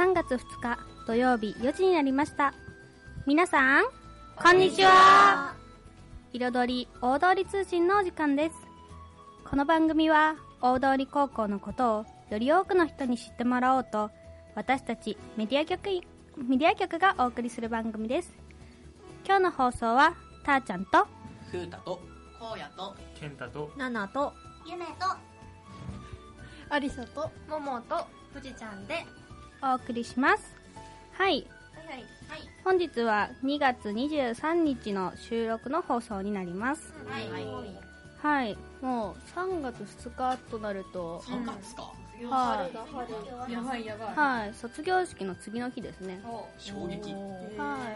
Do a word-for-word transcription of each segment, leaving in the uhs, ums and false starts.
さんがつふつか土曜日よじになりました。皆さんこんにちは。彩り大通り通信のお時間です。この番組は大通高校のことをより多くの人に知ってもらおうと、私たちメディア局メディア局がお送りする番組です。今日の放送はたーちゃんとふうたとこうやとけんたとななとゆめとありさとももとふじちゃんでお送りします。はい、 はいはいはい、 本日はにがつにじゅうさんにちの収録の放送になります。 はいはいはい、 はい、もうさんがつふつかとなるとさんがつか、 はい、 やばいやばい、 はい、卒業式の次の日ですね。 衝撃。 はい、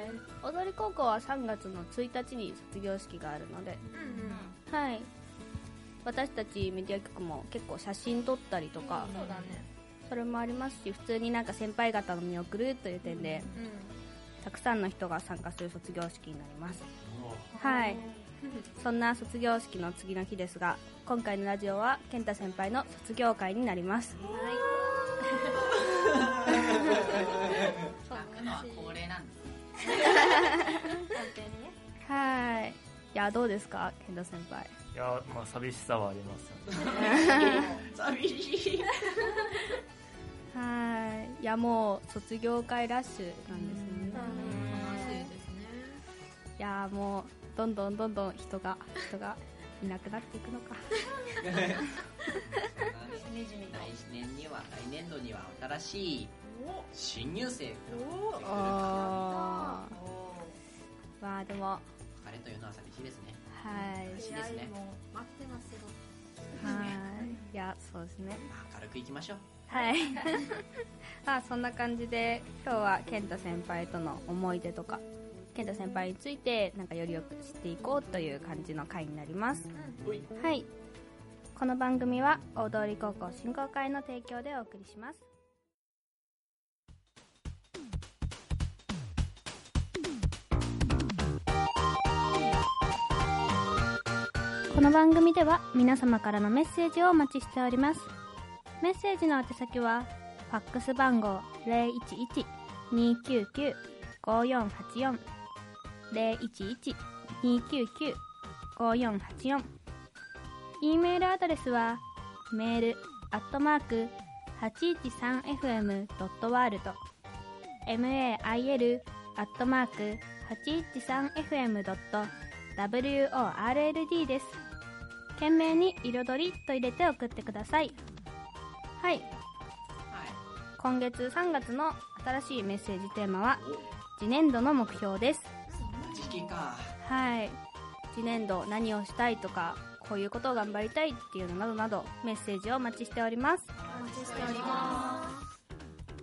踊り高校はさんがつのついたちに卒業式があるので、 うんうん、 はい、私たちメディア局も結構写真撮ったりとか、 そうだね、 それもありますし、普通になんか先輩方の見送るという点で、 うん、 たくさんの人が参加する卒業式になります。はい、そんな卒業式の次の日ですが、今回のラジオは健太先輩の卒業会になります。 はい泣くのは恒例なんです。 はい、いやどうですか健太先輩。 いや、まあ寂しさはありますよね。 寂しい。 はい、いやもう卒業会ラッシュなんですよね。 楽しいですね。 いやもうどんどんどんどん人が人がいなくなっていくのか。 しみじみと来年には来年度には新しい新入生があー、まあでも別れというのは寂しいですね。 はい寂しいですね。 待ってますよ。 はい、いやそうですね。 明るくいきましょう。 はいまあそんな感じで今日は健太先輩との思い出とか健太先輩についてなんかよりよく知っていこうという感じの回になります。はい、この番組は大通高校振興会の提供でお送りします。この番組では皆様からのメッセージをお待ちしております。メッセージの宛先はファックス番号 ゼロいちいち にーきゅうきゅう ごよんはちよん ゼロいちいち にーきゅうきゅう ごよんはちよん、 E メールアドレスはメールアットマーク はちいちさんエフエムドットワールド mail アットマーク はちいちさんエフエムドットワールド です。懸命に彩りと入れて送ってください。はい、 はい。 今月さんがつの新しいメッセージテーマは次年度の目標です。 時期か。 はい、次年度何をしたいとかこういうことを頑張りたいっていうのなどなどメッセージをお待ちしております。 お待ちしております。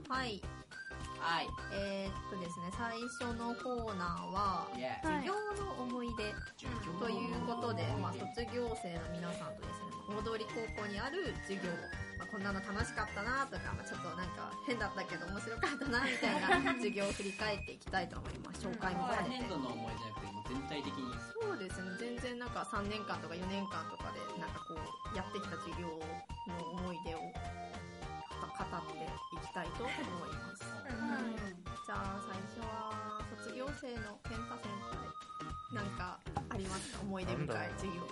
はい。 はい。 えー、っとですね、最初のコーナーは、 イエー授業の思い出ということで、まあ、卒業生の皆さんとですね、大通高校にある授業、まあ、こんなの楽しかったなとか、まあ、ちょっとなんか変だったけど面白かったなみたいな授業を振り返っていきたいと思います。紹介も兼ねて。 年度の思いじゃなくて、もう全体的に。 そうですね、全然なんかさんねんかんとかよねんかんとかでなんかこうやってきた授業の思い出を語っていきたいと思います。じゃあ最初は卒業生の健太先輩、なんかありますか、思い出深い授業は。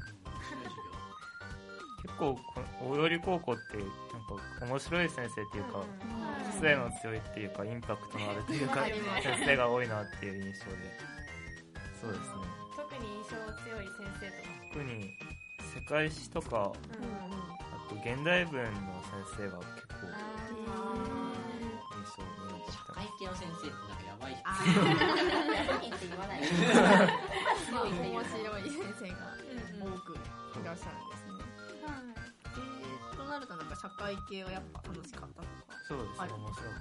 結構大通高校ってなんか面白い先生っていうか、個性の強いっていうかインパクトのあるっていうか先生が多いなっていう印象で、そうですね。 特に印象強い先生とか。 特に世界史とか、あと現代文の先生が結構印象に残った。 社会系の先生ってなんかやばい。 あ何って言わない。 まあ面白い先生が多くいらっしゃるんですね。えー、となるとなんか社会系はやっぱ楽しかったとか。 そうですね、面白かった。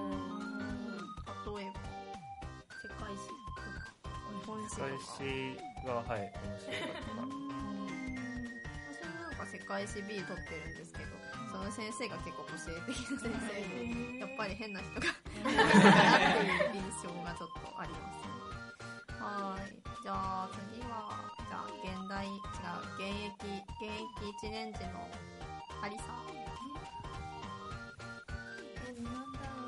例えば世界史とか日本史とか。 世界史がはい面白かった。 私もなんか世界史 B 取ってるんですけど、その先生が結構個性的な先生で、やっぱり変な人がいるなっていう印象がちょっとありますね。はい、じゃあ次はじゃあ現代違う現役現役いちねん時のありさ。 え、なんだろう。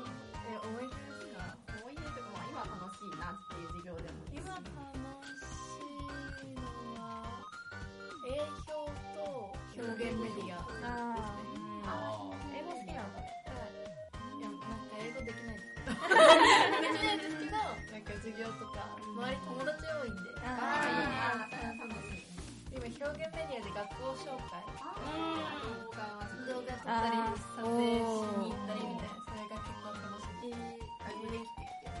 なっていう授業でも今楽しいのは営業と表現メディアですね。 あ英語好きなのかいや、なんか英語できないですけどできないですけど、なんか授業とか周り友達多いんで、 あーいいね楽しい今表現メディアで学校紹介動画は動画撮ったり撮影しに行ったりみたいな、それが結構楽しい。 あれできてきて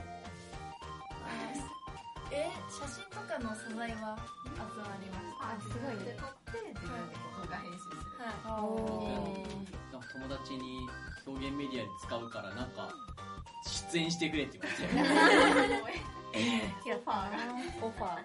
えー、写真とかの素材は集まりました。 あすごいね撮って自分でこう動画編集するはいなんか友達に表現メディアで使うからなんか出演してくれって言われてオファーがオファー。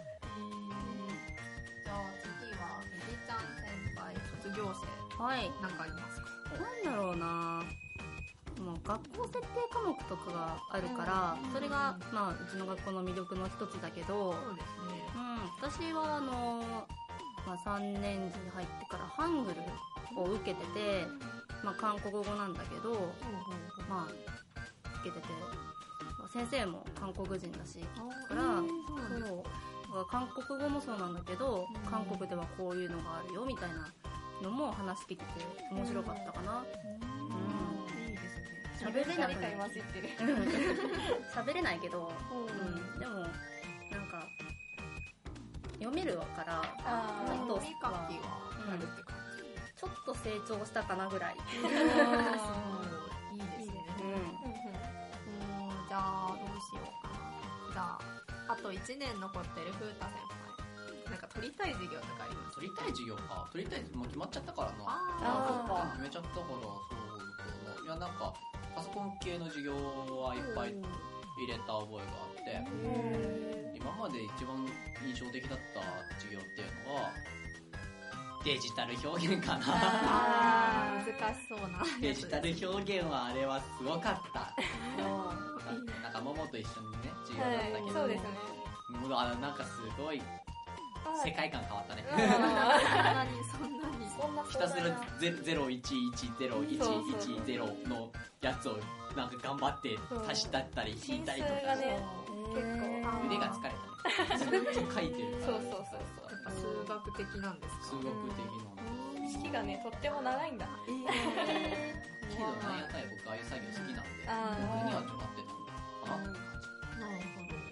じゃあ次は藤ちゃん先輩卒業生はい。 なんかありますか？ なんだろうなもう学校設定科目とかがあるから、それが、まあ、うちの学校の魅力の一つだけど、 そうですねうん、私はあの、まあ、さんねん次に入ってからハングルを受けてて、まあ、韓国語なんだけど、まあ、受けてて、まあ先生も韓国人だし、だから、そう、だから韓国語もそうなんだけど、韓国ではこういうのがあるよみたいなのも話聞いてて面白かったかな。うん、 いいですね喋れなくて混じってる。 喋れないけど、うん、でもなんか読めるからあちょっと読み書きはあるって感ちょっと成長したかなぐらい。 じ、いいですねうんじゃあどうしようかな。じゃああといちねん残ってる風太先輩なんか取りたい授業とかあります？ 取りたい授業か取りたいもう決まっちゃったからなああ決めちゃったからそうそういやなんかパソコン系の授業はいっぱい入れた覚えがあって今まで一番印象的だった授業っていうのはデジタル表現かなあー難しそうなデジタル表現はあれはすごかったなんかももと一緒にね授業だったけど、 そうですね。 もうあなんかすごい世界観変わったねそんなにそんなにそんなひたすらゼロいちいちゼロいちいちゼロのやつをなんか頑張って足したったり引いたりとか進数がね結構腕が疲れたねずっと書いてるからそうそうそうやっぱ数学的なんですか？ 数学的なの式がねとっても長いんだ。 けどなんやかんや僕ああいう作業好きなんであー僕には決まってたのかなって感じなるほど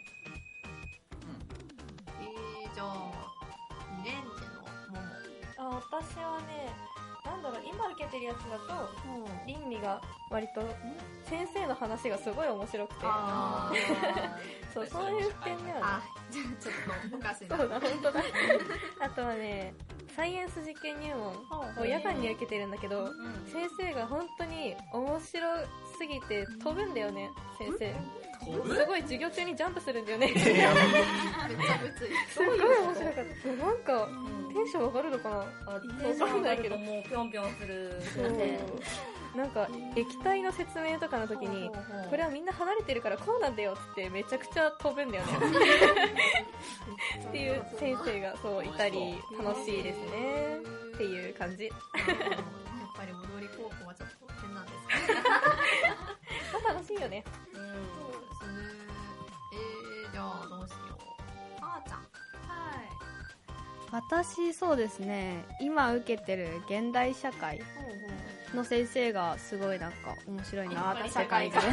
えー、じゃあにねん生のももあ、私はね、なんだろう、今受けてるやつだと倫理が割と先生の話がすごい面白くて、 あそうそういう視点だよね。 あじゃあちょっとおかしいなそうだ、本当だ。あとはね、サイエンス実験入門を夜間に受けてるんだけど、先生が本当に面白すぎて飛ぶんだよね、先生。 飛ぶすごい授業中にジャンプするんだよね。 めっちゃ物理すごい面白かった。なんか、テンション上がるのかな。 あわかんないけどもうぴょんぴょんするそう先生。 なんか液体の説明とかの時にこれはみんな離れてるからこうなんだよってめちゃくちゃ飛ぶんだよねっていう先生がそういたり楽しいですねっていう感じ。 やっぱり戻り高校はちょっと変なんですね楽しいよね。 そうですねえー、じゃあどうしようあーちゃん私そうですね、今受けてる現代社会の先生がすごいなんか面白いなって感じで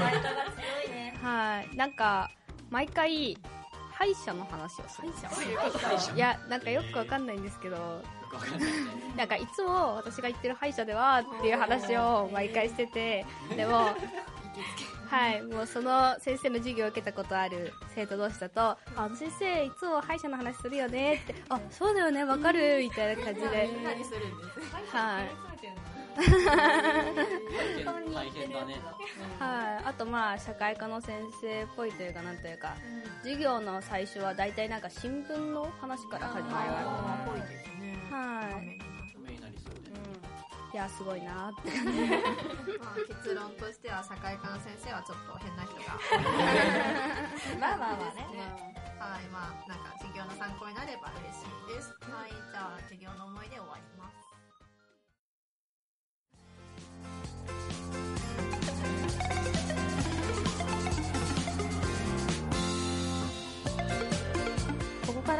はい、なんか毎回歯医者の話をするんですよ。いや、なんかよくわかんないんですけど、 よくわかんないねなんかいつも私が行ってる歯医者ではっていう話を毎回してて、でもはい、もうその先生の授業を受けたことある生徒同士だと、あの先生いつも歯医者の話するよねって、あ、そうだよね、わかるみたいな感じで、 何するんですはい大変大変だねはい、あとまあ社会科の先生っぽいというかなんというか、授業の最初は大体なんか新聞の話から始まりあーぽいまですねす。はい、 ためになりそうでいやすごいなって。 まあ、結論としては社会科の先生はちょっと変な人がまあまあまあね。 はい、まあなんか授業の参考になれば嬉しいです。はい、じゃあ授業の思い出終わります。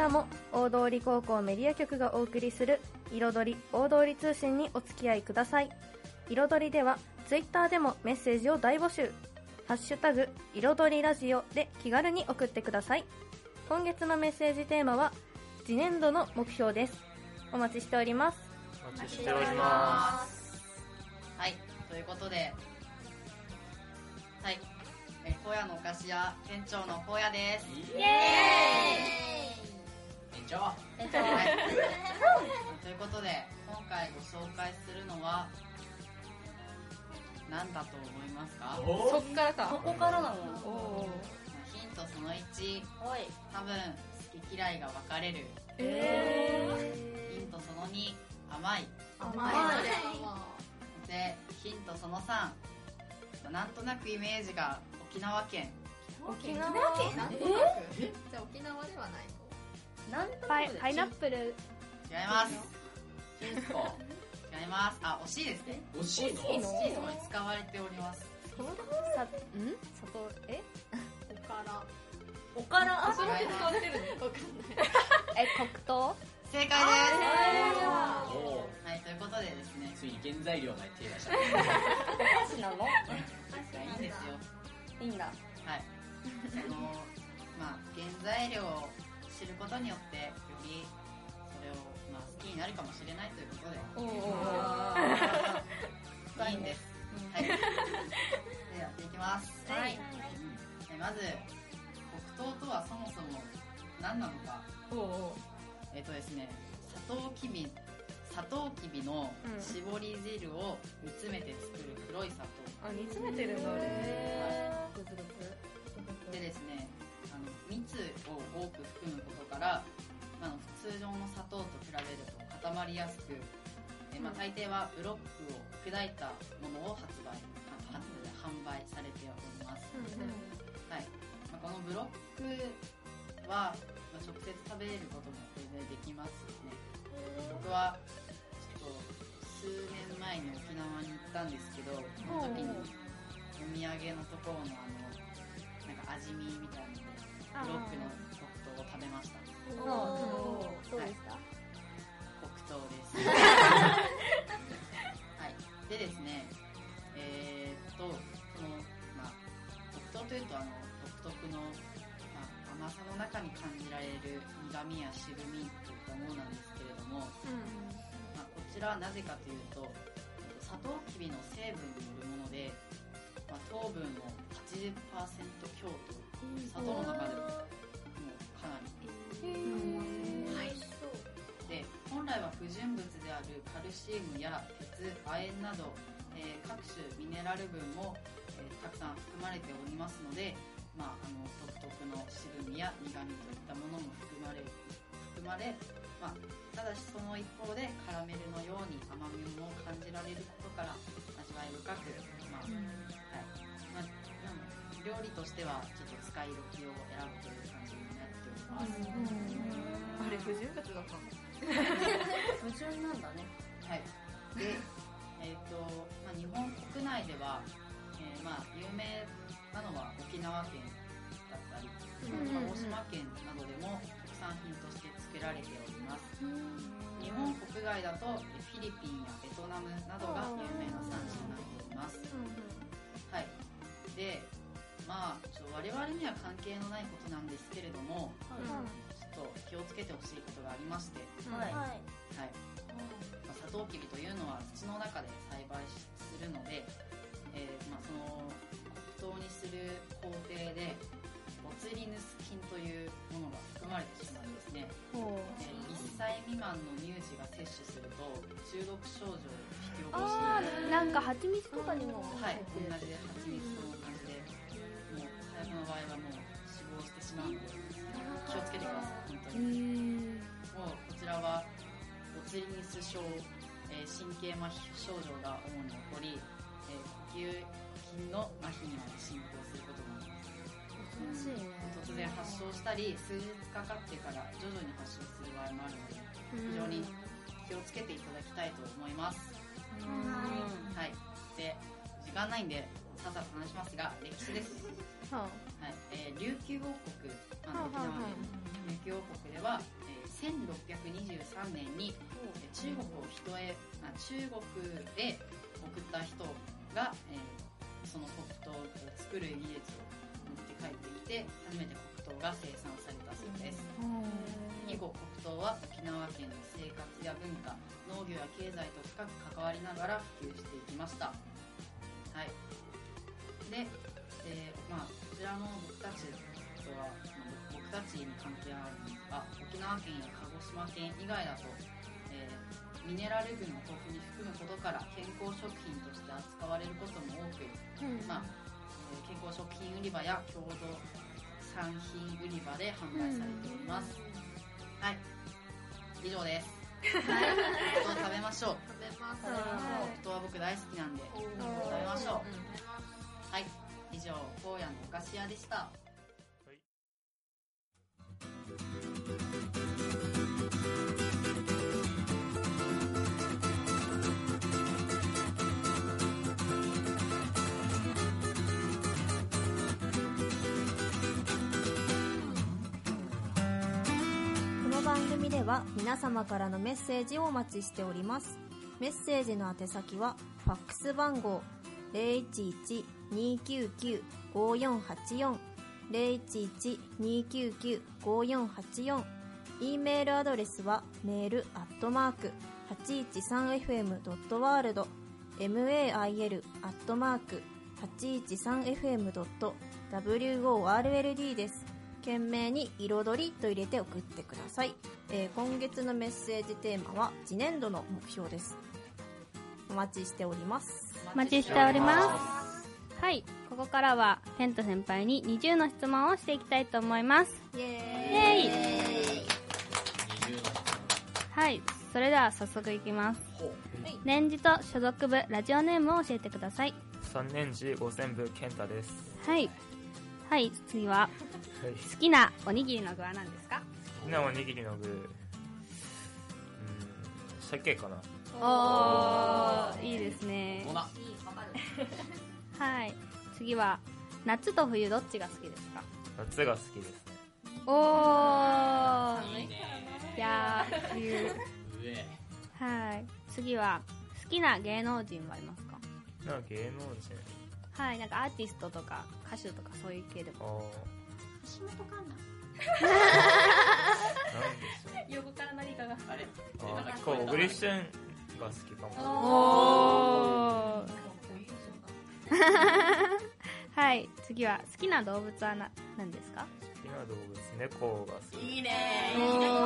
らも大通高校メディア局がお送りする彩り大通り通信にお付き合いください。彩りではツイッターでもメッセージを大募集。ハッシュタグ彩りラジオで気軽に送ってください。今月のメッセージテーマは次年度の目標です。お待ちしております。 お待ちしておりまはい、ということで、はい、えー荒野のお菓子屋店長の荒野です。 イエーイ店長店長はいということで、今回ご紹介するのは何だと思いますか？ そっからか。 ここからなの。 おー。 ヒントそのいち、 おい。 多分好き嫌いが分かれる。 えヒントそのに、甘い。 甘いで、ヒントそのさん、なんとなくイメージが沖縄県。 ー、沖縄なんとなくじゃあ沖縄ではないの？ なんとパイなくパイナップル。 違います。 いいですか違います。あ、惜しいですね。 惜しいの惜しいの惜しいところに使われております。 さん砂糖えおからおからあ、 それ使われてるの？わかんないえ黒糖。 正解です。 おはい、ということでですね、 ついに原材料が手出したお菓子なの？ いやいいんですよ。 いいんだ。 はい。その、まあ、原材料を知ることによって、よりそれを、まあ、好きになるかもしれないということで、 おー。 いいんです。はい。で、やっていきます。 はい。 えまず、黒糖とはそもそも何なのか。 おーおえっとですね、サトウキビ、サトウキビの絞り汁を煮詰めて作る黒い砂糖。 ー。あ、煮詰めてるんだ、あれ。 グツグツ。 でですね、あの蜜を多く含むことから、あの普通常の砂糖と比べると固まりやすく、えまあ、大抵はブロックを砕いたものを発売、あ発販売されております。はい。まあ、このブロックは、まあ、直接食べることも全然できますね。僕はちょっと数年前に沖縄に行ったんですけど、その時にお土産のところのあのなんか味見みたいなのでブロックの黒糖を食べました。 おーどうでした？ 黒糖です。はい。でですね、えー、っとそのまあ黒糖というとあの独特の、まあ、甘さの中に感じられる苦味や渋みといったものなんですけれども、まあ、こちらはなぜかというとサトウキビの成分によるもので、まあ、糖分の はちじゅっパーセント 強と砂糖の中でももうかなり、はい、で本来は不純物であるカルシウムや鉄、亜鉛など、えー、各種ミネラル分も、えー、たくさん含まれておりますので、まあ、あの独特の渋みや苦みといったものも含まれ含まれ、まあ、ただしその一方でカラメルのように甘みも感じられることから味わい深く、まあはいまあ、料理としてはちょっと使い時を選ぶという感じになっております。 あれ、不純物だったの？ 矛盾なんだね。 はい。で、えっ、と、まあ、日本国内では、えー、まあ有名なのは沖縄県だったり、鹿児島県などでも特産品として作られております。日本国外だとフィリピンやベトナムなどが有名な産地になっております。はい。で、まあちょっと我々には関係のないことなんですけれども、ちょっと気をつけてほしいことがありまして、 はい。 はい。まあ、サトウキビというのは土の中で栽培するので、えーまあ、その黒糖にする工程でボツリヌス菌というものが含まれてしまうんですね。えー、いっさい未満の乳児が摂取すると中毒症状を引き起こし、 あーなんか蜂蜜とかにもはい、同じで蜂蜜と同じで、もう最悪の場合はもう死亡してしまうので気をつけてください。本当にもうこちらはボツリヌス症、えー、神経麻痺症状が主に起こり、えー、呼吸筋の麻痺にまで進行することがあります。 恐ろしいね。 突然発症したり数日かかってから徐々に発症する場合もあるので非常に気をつけていただきたいと思います。はい。で、時間ないんでさっさと話しますが、歴史です。はい。えー、琉球王国、あの沖縄県琉球王国では、 せんろっぴゃくにじゅうさんねんに中国を人へあ中国へ送った人が、えー、その黒糖を作る技術を持って帰ってきて初めて黒糖が生産されたそうです。以後黒糖は沖縄県の生活や文化、農業や経済と深く関わりながら普及していきました。はい。で、えー、まあこちらの僕たちとは、まあ、僕たちに関係あるんですが、沖縄県や鹿児島県以外だと、えー、ミネラル分を豊富に含むことから健康食品として扱われることも多く、うん、まあ、えー、健康食品売り場や郷土産品売り場で販売されております。うん、はい、以上です。はい、黒糖食べましょう。 食べます。 黒糖は僕大好きなんで食べましょう。はい、以上荒野のお菓子屋でした。 この番組では皆様からのメッセージをお待ちしております。メッセージの宛先はファックス番号 ゼロいちいち にーきゅうきゅう ごーよんはちよん ゼロいちいち にーきゅうきゅう ごーよんはちよん、 E メールアドレスはメールアットマーク はちいちさんエフエムドットワールド メール アットマーク はちいちさんエフエムドットワールド です。懸命に彩りと入れて送ってください。えー、今月のメッセージテーマは次年度の目標です。お待ちしております。 お待ちしております。はい、ここからはケント先輩ににじゅうの質問をしていきたいと思います。 イエーイ、 イエーイ。はい、それでは早速いきます。年次と所属部、ラジオネームを教えてください。 さんねん次午前部健太です。 はいはい、次は、はい、好きなおにぎりの具は何ですか？ 好きなおにぎりの具、うーん、鮭かな。 おー、いいですね。はい、次は夏と冬どっちが好きですか？ 夏が好きですね。 おー、いいね。いやー、冬。はい、次は好きな芸能人はありますか？ な芸能人、 はい、なんかアーティストとか歌手とかそういう系でも。 橋本環奈。 なんでしょう。 横から何かが。あれ。 あ、結構小栗旬が好きかも。 おー。はい、次は好きな動物はな何ですか？ 好きな動物、猫が好き。 いいねー。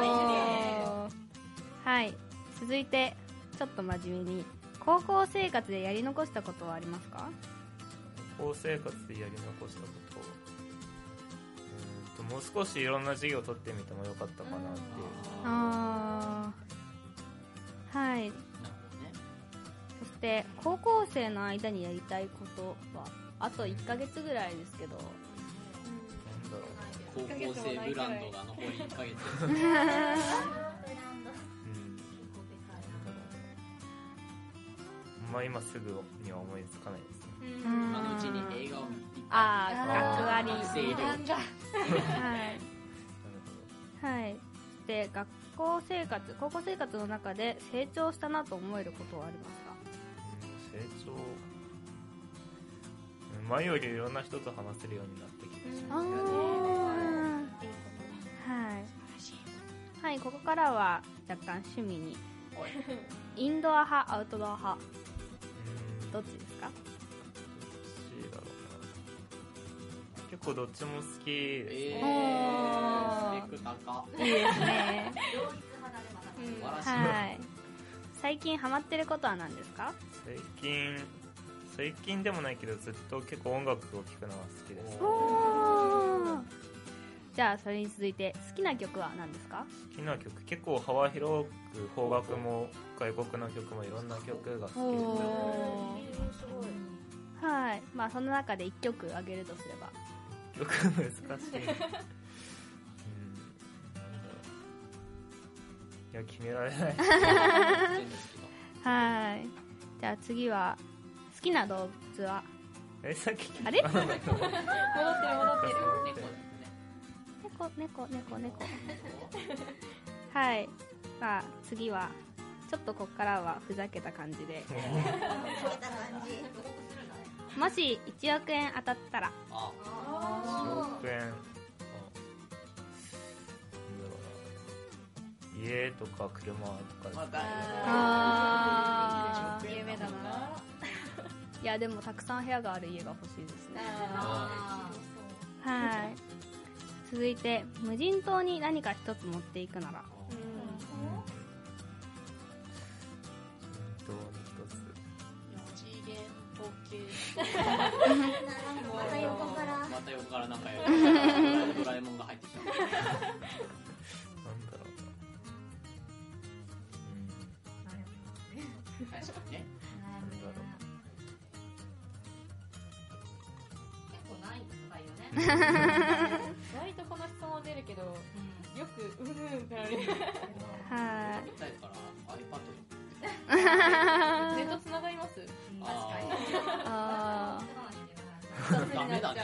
はい、続いてちょっと真面目に、高校生活でやり残したことはありますか？ 高校生活でやり残したこと、うーんともう少しいろんな授業を取ってみてもよかったかなっていう。 あー、はい。そして高校生の間にやりたいことはあといっかげつぐらいですけど、 なんだろう、 高校生ブランドが残りいっかげつうん、なんだろう、まあ今すぐには思いつかないですね。 今のうちに映画を見て、 あー、学割なんだはいはい。で、学校生活、高校生活の中で成長したなと思えることはありますか？ 成長、前よりいろんな人と話せるようになってきました。 あー、はい。はい、ここからは若干趣味に。インドア派、アウトドア派、どっちですか？ どっちだろうな。結構どっちも好きです。 えー、スペック高。 いいですね。 素晴らしい。 はい。最近ハマってることは何ですか？ 最近、最近でもないけどずっと結構音楽を聴くのが好きです。 おー。じゃあそれに続いて好きな曲は何ですか？ 好きな曲、結構幅広く邦楽も外国の曲もいろんな曲が好きです。 はい。まあその中でいっきょくあげるとすれば。 曲難しい。うん、なんだろう。いや、決められない。 はい。じゃあ次は好きな動物は？ え、さっきあれ？ 戻ってる戻ってる。 猫猫猫猫。 はい。まあ、次は、ちょっとこっからはふざけた感じで。もしいちおくえん当たったら。 あいちおくえん。家とか車とかですか。 あー、 夢だな。 いやでもたくさん部屋がある家が欲しいですね。はい。続いて無人島に何か一つ持っていくなら。 無人島に一つ。 四次元時計。 また横からまた横からなんかやるドラえもんが入ってきた。 なんだろうな。 確かにね。 なんだろう。 結構ないとか言うね。 割とこの質問出るけど、よくうんうんってなる。 はい。 答えから iPad ネットつながります？ 確かに。 あダメだね。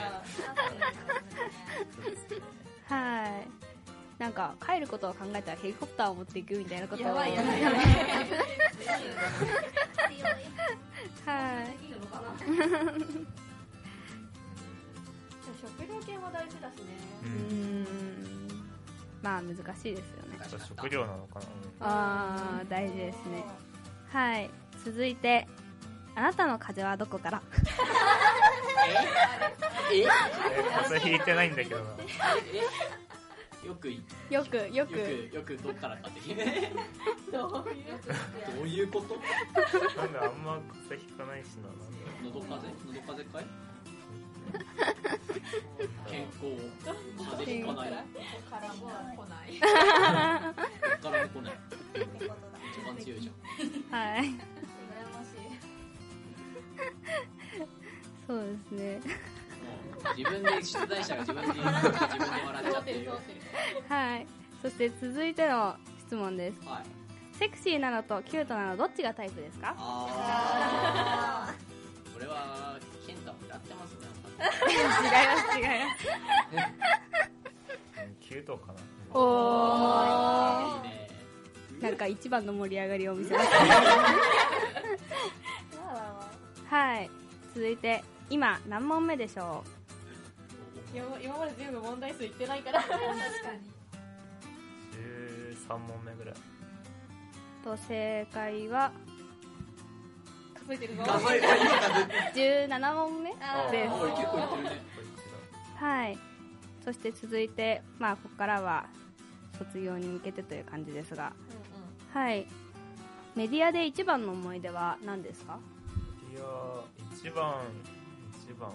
ー。はい。なんか帰ることを考えたらヘリコプターを持っていくみたいなことを。 やばいやばいやばい。 はい。 食料系も大事だしね。 うーん。まあ難しいですよね。 食料なのかな。 あー、大事ですね。はい。続いて、あなたの風邪はどこから？ え？え？ 風邪ひいてないんだけどな。 よくよくよくよくよくどっからかって聞いて。どういうどういうこと？ なんだあんま風邪ひかないしな。 喉風邪？喉風邪かい？健康風邪ひかない。 からも来ない。 こっからも来ない。一番強いじゃん。 はい。 羨ましい。 そうですね。 自分で出題者が自分で言う自分で笑っちゃってるよ。 はい。そして続いての質問です。 はい。 セクシーなのとキュートなのどっちがタイプですか？ あー。これはケンタもやってますね。 違います違います。 キュートかな。 おー。 いいね。 なんか一番の盛り上がりを見せます。はい。続いて今何問目でしょいや今まで全部問題数いってないから。確かに。 じゅうさんもんめぐらい。 う？と正解は数えてるぞ。 数えてるじゅうななもんめです。 結構いってるね。 はい。そして続いて、まあここからは卒業に向けてという感じですが、はい。メディアで一番の思い出は何ですか？ いや一番一番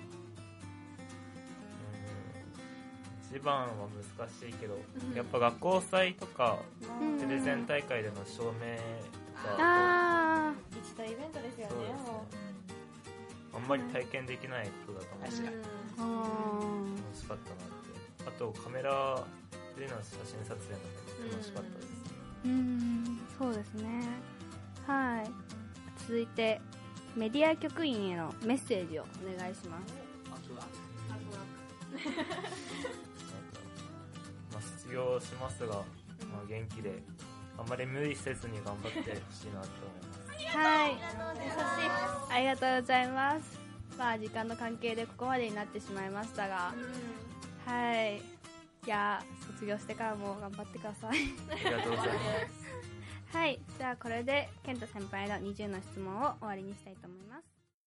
うん一番は難しいけど、うん、やっぱ学校祭とか、うん、プレゼン大会での証明とか、 あ一大イベントですよね。もうあんまり体験できないことだと思う。 確かに。 楽しかったなって。あとカメラでの写真撮影も楽しかったです。 うん、うんそうですね。はい。続いてメディア局員へのメッセージをお願いします。 まあ卒業しますが、まあ、元気であんまり無理せずに頑張ってほしいなと思います。 はい、ありがとうございます。まあ時間の関係でここまでになってしまいましたが、うん、はい、いや卒業してからも頑張ってください。 ありがとうございます。 はい、じゃあこれで健太先輩のにじゅうの質問を終わりにしたいと思います。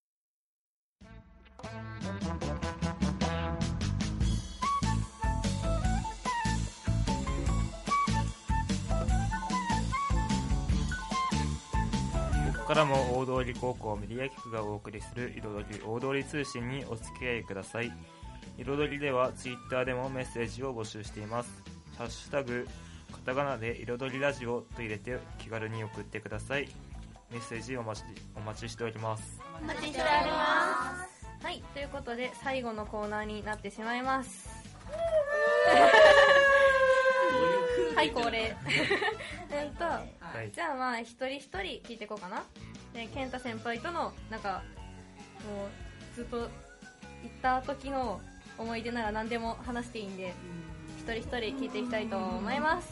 ここからも大通高校メディア局がお送りする彩り大通り通信にお付き合いください。彩りではツイッターでもメッセージを募集しています。ハッシュタグカタカナで彩りラジオと入れて気軽に送ってください。メッセージお待ちお待ちしております。 お待ちしております。はい、ということで最後のコーナーになってしまいます。はい、恒例。えっと、はい、じゃあまあ一人一人聞いていこうかな。で、健太先輩とのなんかもうずっと行った時の思い出なら何でも話していいんで、一人一人聞いていきたいと思います。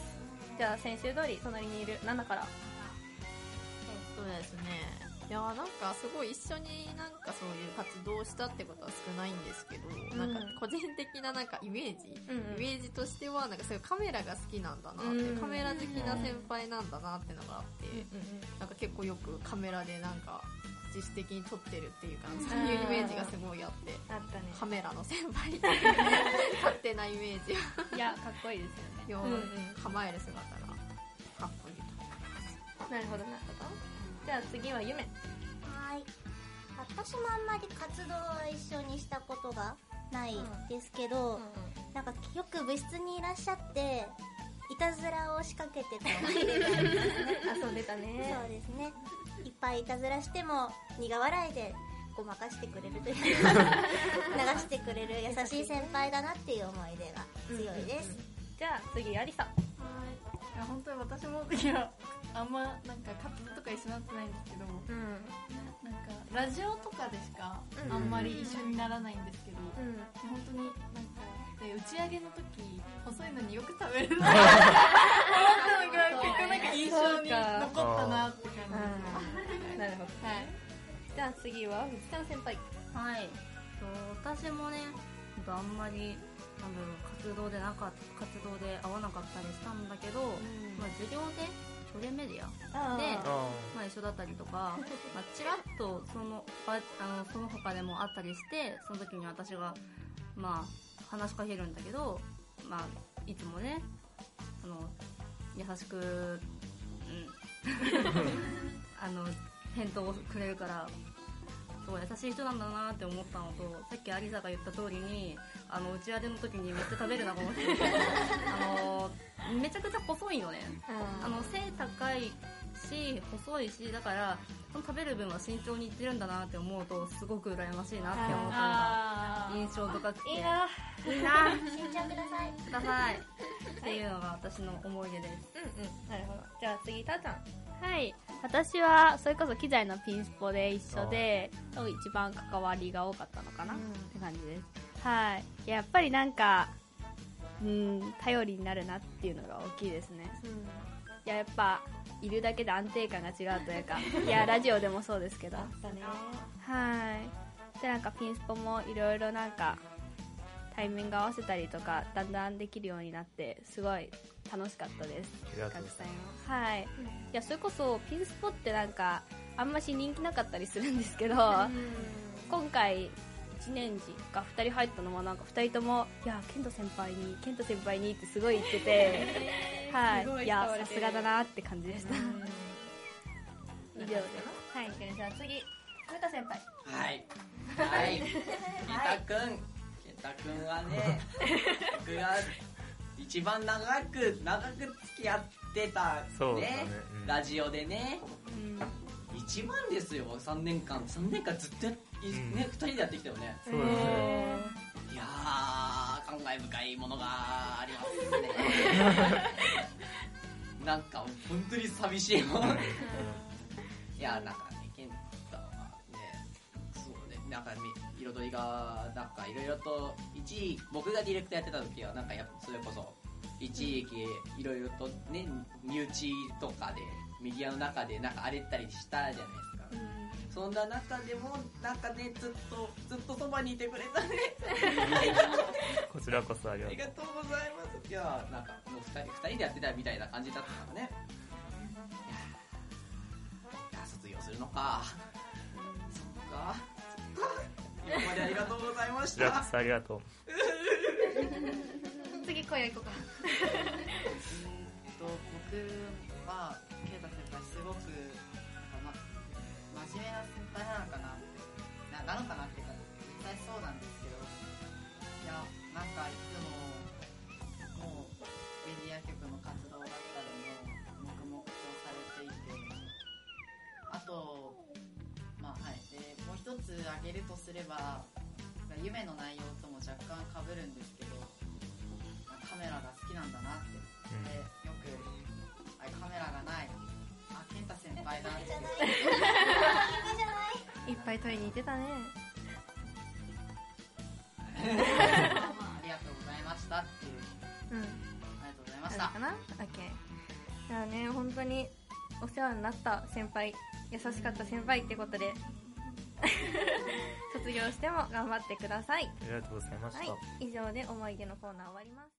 じゃあ先週通り隣にいるナナから。 えっとですね、いやなんかすごい一緒になんかそういう活動をしたってことは少ないんですけど、うん、なんか個人的ななんかイメージ、うんうん、イメージとしてはなんかそういうカメラが好きなんだなって、うん、カメラ好きな先輩なんだなってのがあって、うんうん、なんか結構よくカメラでなんか自主的に撮ってるっていうか、そういうイメージがすごいあって、あったね、カメラの先輩っていう勝手なイメージいやかっこいいですよね、 うんうん、構える姿がかっこいいと思います。 なるほどなるほど。じゃあ次はゆめ。 はい、私もあんまり活動は一緒にしたことがないですけど、うんうんうん、なんかよく部室にいらっしゃっていたずらを仕掛けてた思い出がありますね。 遊んでたね。 そうですね、いっぱいいたずらしても苦笑いでごまかしてくれるというか流してくれる優しい先輩だなっていう思い出が強いです、うんうんうん、 じゃあ次アリサ。 いや本当に私もいやあんまなんか活動とか一緒になってないんですけど、うん、な, なんかラジオとかでしかあんまり一緒にならないんですけど、うんうん、本当になんかで打ち上げの時細いのによく食べるなって思ったのが結構なんか印象に残ったなって感じです。 なるほど、はい、じゃあ次は藤田先輩。 はい、私もねあんまりなんだろう活動でなか活動で会わなかったりしたんだけど、うん、まあ、授業で書類メディアでまあ、一緒だったりとか、まあ、ちらっとそのああのその他でもあったりして、その時に私がまあ話しかけるんだけど、まあ、いつもねあの優しく、うん、あの返答をくれるからすごい優しい人なんだなって思ったのと、さっきアリサが言った通りにあの打ち上げの時にめっちゃ食べるなと思ってあのめちゃくちゃ細いのね、あの背高いし細いし、だから食べる分は慎重にいってるんだなって思うとすごく羨ましいなって思ったのが印象深くて、いいないいな慎重くださいくださいっていうのが私の思い出です。 うんうん、なるほど。じゃあ次たーちゃん。 はい、私はそれこそ機材のピンスポで一緒で多分一番関わりが多かったのかな、うん、って感じです。はい、やっぱりなんかうん頼りになるなっていうのが大きいですね、うん、いややっぱいるだけで安定感が違うというかいやラジオでもそうですけど、 あったね。 はいでなんかピンスポもいろいろなんかタイミング合わせたりとかだんだんできるようになってすごい楽しかったです。学祭もはい、うん、いやそれこそピンスポってなんかあんまし人気なかったりするんですけど、うん、今回いちねん次がふたり入ったのはなんかふたりともいやケント先輩にケント先輩にってすごい言っててはいいやさすがだなって感じでした。 以上です。はい、じゃあ次古田先輩。 はいはいケンタくんケンタくんはね僕が一番長く長く付き合ってた ね, ね、うん、ラジオでね、うん、一番ですよ。さんねんかんさんねんかんずっと、ねうんね、ふたりでやってきたよね。 そうですね。 いやー感慨深いものがありますねなんか本当に寂しいものいやなんかねケンタはねそうねなんか彩りがなんかいろいろと一時僕がディレクターやってた時はなんかやっぱそれこそ一時期いろいろとね身内とかでメディアの中でなんか荒れたりしたじゃないですか、うん、そんな中でもなんかねずっとずっとそばにいてくれたねこちらこそありがとうありがとうございます。いやなんかもうふたりふたりでやってたみたいな感じだったからね。いやいや卒業するのか、うん、そっかそっか今までありがとうございました。 ありがとう次声行こうかなうんと僕はケイタ先輩すごくなんか、ま、真面目な先輩なのかなってな, なのかなっていうか実際そうなんですけど、いやなんかいつももうメディア局の活動だったりも黙々とされていて、あとまあはいでもう一つ挙げるとすれば夢の内容とも若干被るんですけど、カメラが好きなんだなって、うん、でよくあカメラがないあケンタ先輩だっていっぱい撮りに行ってたねまあまあありがとうございましたっていう、うん、ありがとうございましたかな OK じゃあね、本当にお世話になった先輩、優しかった先輩ってことで卒業しても頑張ってください。 ありがとうございました。 はい、以上で思い出のコーナー終わります。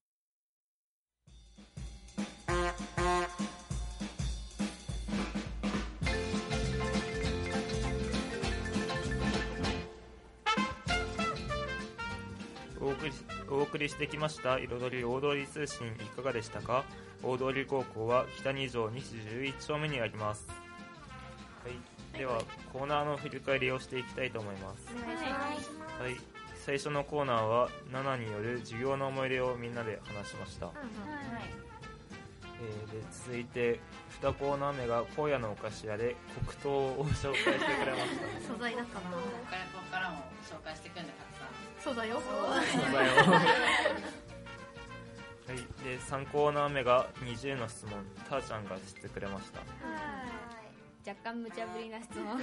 お送りし、お送りしてきました彩り大通り通信、いかがでしたか？大通高校は北二条西じゅういち丁目にあります。はい、ではコーナーの振り返りをしていきたいと思います。 お願いします。 はい、最初のコーナーはナナによる授業の思い出をみんなで話しました。 うんうん、 えー、で続いてにコーナー目が荒野のお菓子屋で黒糖を紹介してくれました。 素材だったな。 ここからここからも紹介していくんでたくさん。 そうだよ。 そうだよ。はい、でさんコーナー目がにじゅうの質問、たーちゃんがしてくれました。 若干無茶ぶりな質問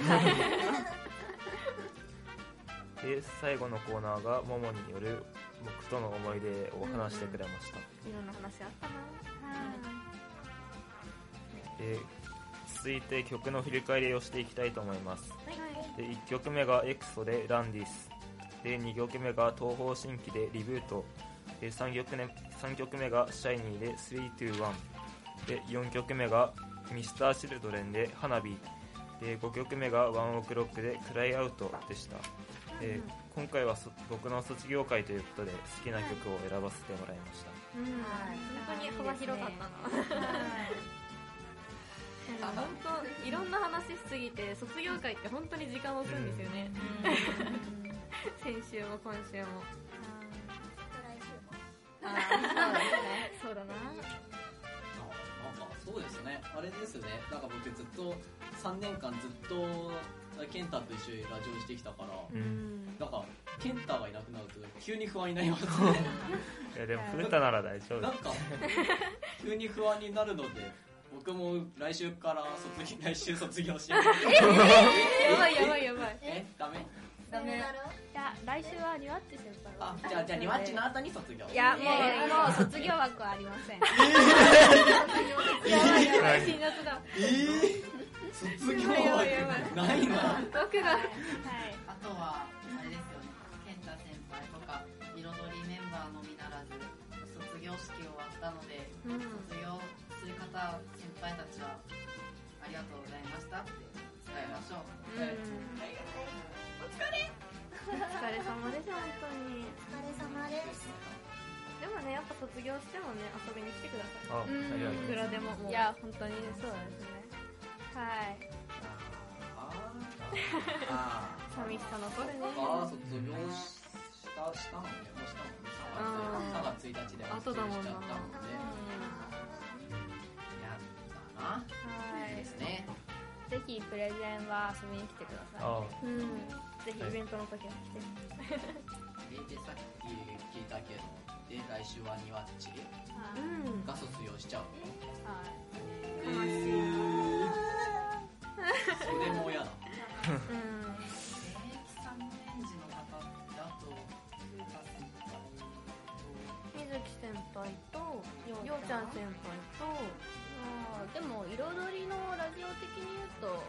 で最後のコーナーがももによる僕との思い出を話してくれました。 いろんな話あったな。 で続いて曲の振り返りをしていきたいと思います。でいっきょくめがエクソでランディスで、にきょくめが東方神起でリブートで、さんきょくめ、さんきょくめがシャイニーでスリーツーワンで、よんきょくめがミスターチルドレンで花火で、ごきょくめがワンオクロックでクライアウトでした。で今回は僕の卒業会ということで好きな曲を選ばせてもらいました。 うん、本当に幅広かったな。本当いろんな話しすぎて卒業会って本当に時間を押すんですよね。先週も今週も。 来週も。 そうだな。 なんかそうですね、あれですね、なんか僕ずっとさんねんかんずっとケンタと一緒にラジオしてきたから、うん、なんかケンタがいなくなると急に不安になりますね。 いやでもフータなら大丈夫。 なんか急に不安になるので、僕も来週から卒業来週卒業しよう。 やばいやばいやばい。 え、ダメ？ ダメ。 いや来週はニワッチ先輩。 あ、じゃあじゃあニワッチの後に卒業。 いやもうもう卒業枠はありません。 やばいやばい、辛辣だ。 えー、卒業枠ないな。 僕が。はい。 あとはあれですよね、健太先輩とか彩りメンバーのみならず卒業式終わったので、うん、卒業する方先輩たちはありがとうございましたって伝えましょう。うん、お疲れお疲れ様です。本当にお疲れ様です。 でもね、やっぱ卒業してもね遊びに来てください。 あ、うん、 いくらでも。もういや本当にそうですね。はい。 ああ寂しさ残るね。 ああ、卒業したしたのね、もうしたもんね。さんがつついたちで卒業しちゃったもんね。やったな。はいですね。 ぜひプレゼンは遊びに来てください。 うん。ぜひイベントの時は来て。 でさっき聞いたけど、で来週はニワッチが卒業しちゃうの。はい。悲しい。それも嫌だ。うん。 さんねん時の方だと風太先輩と水木先輩とようちゃん先輩と、 あでも彩りのラジオ的に言うと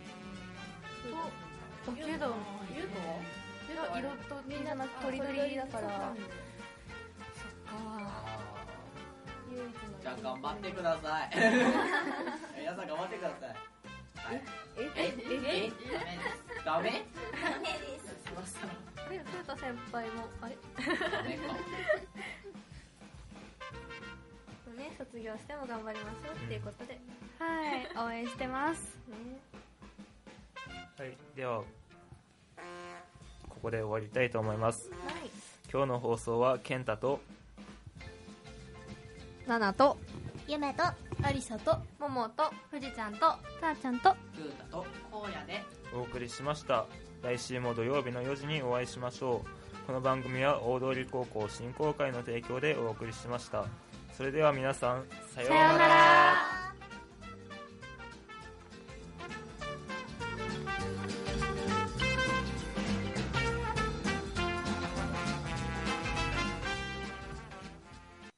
とけど言うと色とみんなとりどりだから。そっか。 じゃあ頑張ってください。皆さん頑張ってください。 えええええダメです。ダメ？ ダメです。 あれ、風太先輩もあれ？ ダメか。 ね、卒業しても頑張りましょうっていうことで、 はい、応援してます。 ね、 はい、ではここで終わりたいと思います。 はい。 今日の放送は健太とナナとゆめとありさとももとふじちゃんとたーちゃんとふうたと荒野でお送りしました。来週も土曜日のよじにお会いしましょう。この番組は大通高校振興会の提供でお送りしました。それでは皆さん、さようなら。